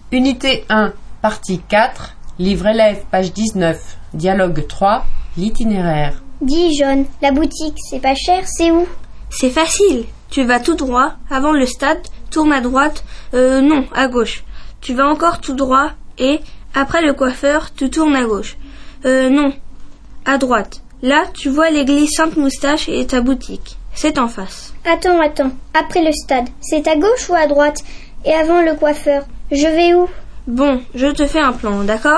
Unité 1, partie 4, livre élève, page 19, dialogue 3, l'itinéraire. Dis, John, la boutique, c'est pas cher, c'est où? C'est facile. Tu vas tout droit, avant le stade, tourne à droite, non, à gauche. Tu vas encore tout droit et, après le coiffeur, tu tournes à gauche. Non, à droite. Là, tu vois l'église Sainte-Moustache et ta boutique. C'est en face. Attends. Après le stade, c'est à gauche ou à droite? Et avant le coiffeur, je vais où? Bon, je te fais un plan, d'accord ?